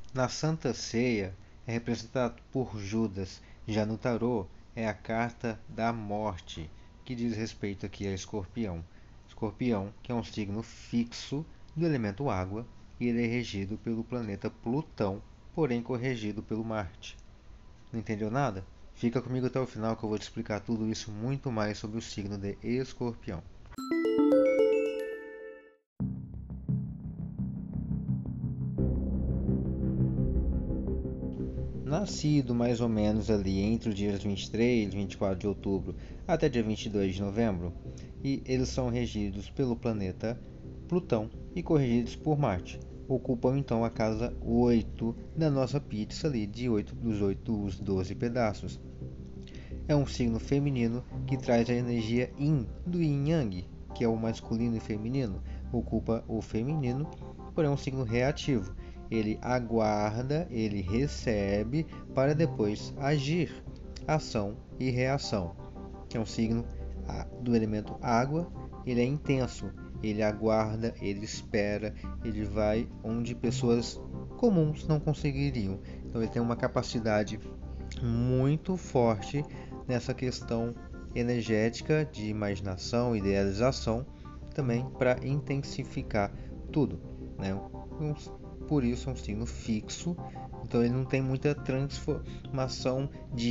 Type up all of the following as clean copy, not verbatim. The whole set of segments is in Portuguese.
Na Santa Ceia é representado por Judas, já no tarô é a carta da morte, que diz respeito aqui a Escorpião. Escorpião, que é um signo fixo do elemento água, e ele é regido pelo planeta Plutão, porém corrigido pelo Marte. Não entendeu nada? Fica comigo até o final que eu vou te explicar tudo isso muito mais sobre o signo de Escorpião. Nascido mais ou menos ali entre os dias 23 e 24 de outubro até dia 22 de novembro, e eles são regidos pelo planeta Plutão e corrigidos por Marte. Ocupam então a casa 8 da nossa pizza ali, de 8 dos 8 os 12 pedaços. É um signo feminino que traz a energia Yin do Yin Yang, que é o masculino e feminino, ocupa o feminino, porém é um signo reativo. Ele aguarda, ele recebe para depois agir, ação e reação. É um signo do elemento água, ele é intenso, ele aguarda, ele espera, ele vai onde pessoas comuns não conseguiriam. Então ele tem uma capacidade muito forte nessa questão energética de imaginação, idealização, também para intensificar tudo, né? Por isso é um signo fixo, então ele não tem muita transformação de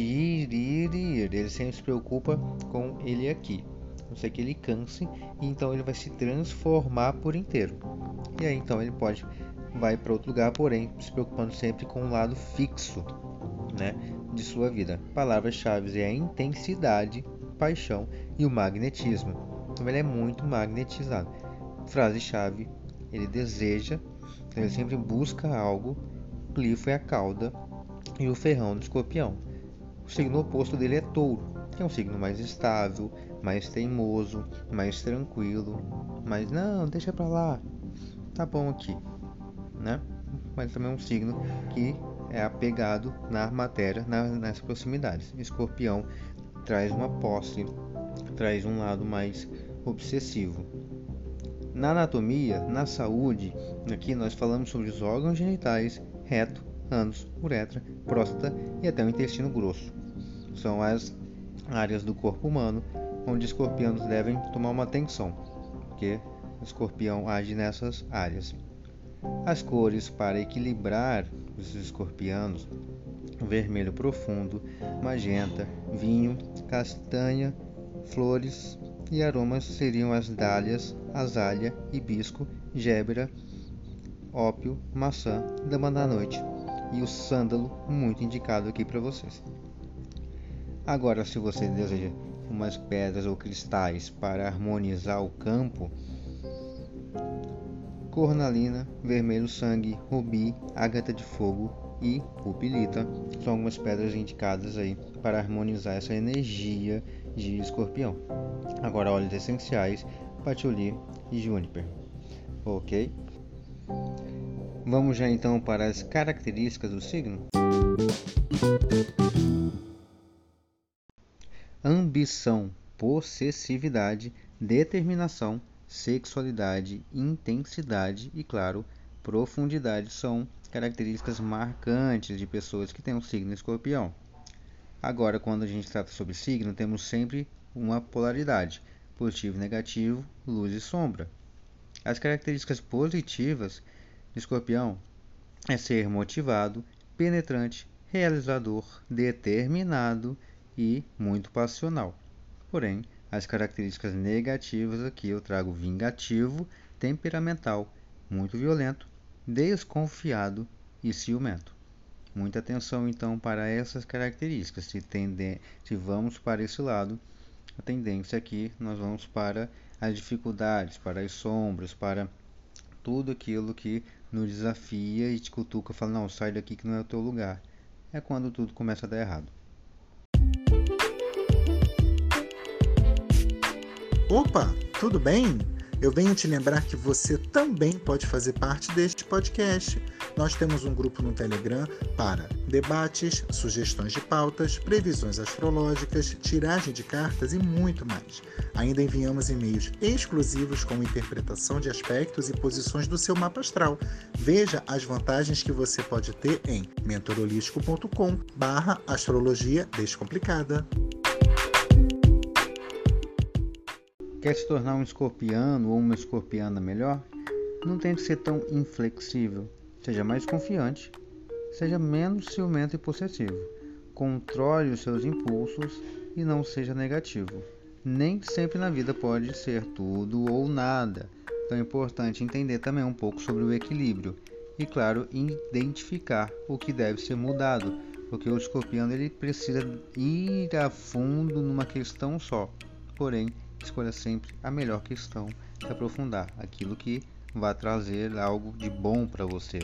ir. Ele sempre se preocupa com ele aqui. Não sei que ele canse, e então ele vai se transformar por inteiro. E aí então ele vai para outro lugar, porém se preocupando sempre com o lado fixo, né, de sua vida. Palavras-chave é a intensidade, paixão e o magnetismo. Então ele é muito magnetizado. Frase-chave, ele deseja, então ele sempre busca algo. Glifo é a cauda e o ferrão do escorpião. O signo oposto dele é touro, que é um signo mais estável, mais teimoso, mais tranquilo, mas não, deixa pra lá, tá bom aqui, né? Mas também é um signo que é apegado na matéria, nas proximidades. Escorpião traz uma posse, traz um lado mais obsessivo. Na anatomia, na saúde, aqui nós falamos sobre os órgãos genitais, reto, ânus, uretra, próstata e até o intestino grosso. São as áreas do corpo humano onde escorpianos devem tomar uma atenção, porque o escorpião age nessas áreas. As cores para equilibrar os escorpianos: vermelho profundo, magenta, vinho, castanha, flores, e aromas seriam as dálias, azalea, hibisco, gébera, ópio, maçã, dama da noite e o sândalo, muito indicado aqui para vocês. Agora, se você deseja umas pedras ou cristais para harmonizar o campo: cornalina, vermelho sangue, rubi, ágata de fogo e pupilita são algumas pedras indicadas aí para harmonizar essa energia de escorpião. Agora, óleos essenciais: patchouli e júniper. Ok? Vamos já então para as características do signo. Ambição, possessividade, determinação, sexualidade, intensidade e, claro, profundidade são características marcantes de pessoas que têm um signo escorpião. Agora, quando a gente trata sobre signo, temos sempre uma polaridade: positivo e negativo, luz e sombra. As características positivas de escorpião é ser motivado, penetrante, realizador, determinado e muito passional. Porém, as características negativas aqui eu trago: vingativo, temperamental, muito violento, desconfiado e ciumento. Muita atenção então para essas características. Se vamos para esse lado, a tendência aqui nós vamos para as dificuldades, para as sombras, para tudo aquilo que nos desafia e te cutuca, fala: não, sai daqui que não é o teu lugar. É quando tudo começa a dar errado. Opa, tudo bem? Eu venho te lembrar que você também pode fazer parte deste podcast. Nós temos um grupo no Telegram para debates, sugestões de pautas, previsões astrológicas, tiragem de cartas e muito mais. Ainda enviamos e-mails exclusivos com interpretação de aspectos e posições do seu mapa astral. Veja as vantagens que você pode ter em mentorholístico.com/astrologia descomplicada. Quer se tornar um escorpiano ou uma escorpiana melhor? Não tente ser tão inflexível. Seja mais confiante. Seja menos ciumento e possessivo. Controle os seus impulsos e não seja negativo. Nem sempre na vida pode ser tudo ou nada. Então é importante entender também um pouco sobre o equilíbrio. E claro, identificar o que deve ser mudado. Porque o escorpiano ele precisa ir a fundo numa questão só. Porém, escolha sempre a melhor questão, se aprofundar, aquilo que vai trazer algo de bom para você.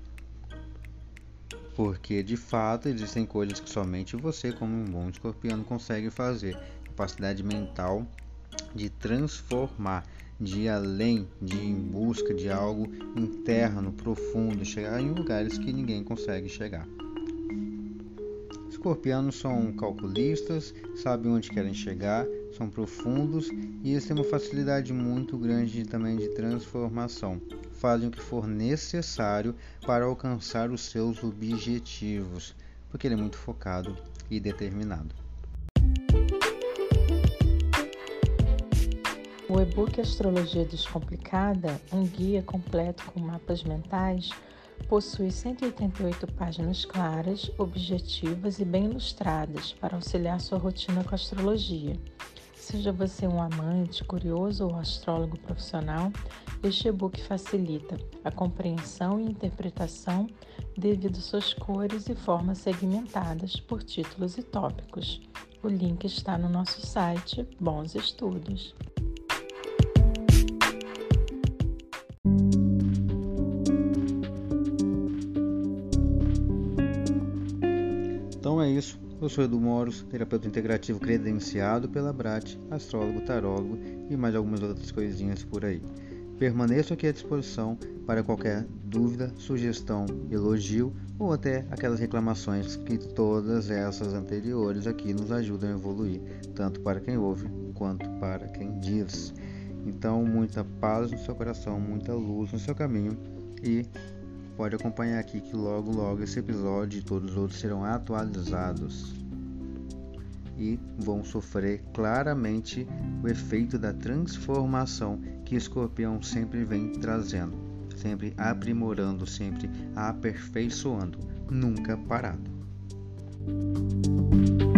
Porque de fato existem coisas que somente você, como um bom escorpiano, consegue fazer. Capacidade mental de transformar, de ir além, de ir em busca de algo interno, profundo, chegar em lugares que ninguém consegue chegar. Escorpianos são calculistas, sabem onde querem chegar, são profundos e eles têm uma facilidade muito grande também de transformação. Fazem o que for necessário para alcançar os seus objetivos, porque ele é muito focado e determinado. O e-book Astrologia Descomplicada, um guia completo com mapas mentais, possui 188 páginas claras, objetivas e bem ilustradas para auxiliar sua rotina com a astrologia. Seja você um amante, curioso ou astrólogo profissional, este e-book facilita a compreensão e interpretação devido às suas cores e formas segmentadas por títulos e tópicos. O link está no nosso site. Bons estudos! Então é isso, eu sou Edu Moros, terapeuta integrativo credenciado pela Brat, astrólogo, tarólogo e mais algumas outras coisinhas por aí. Permaneço aqui à disposição para qualquer dúvida, sugestão, elogio ou até aquelas reclamações que todas essas anteriores aqui nos ajudam a evoluir, tanto para quem ouve quanto para quem diz. Então, muita paz no seu coração, muita luz no seu caminho e pode acompanhar aqui que logo esse episódio e todos os outros serão atualizados e vão sofrer claramente o efeito da transformação que Escorpião sempre vem trazendo, sempre aprimorando, sempre aperfeiçoando, nunca parado.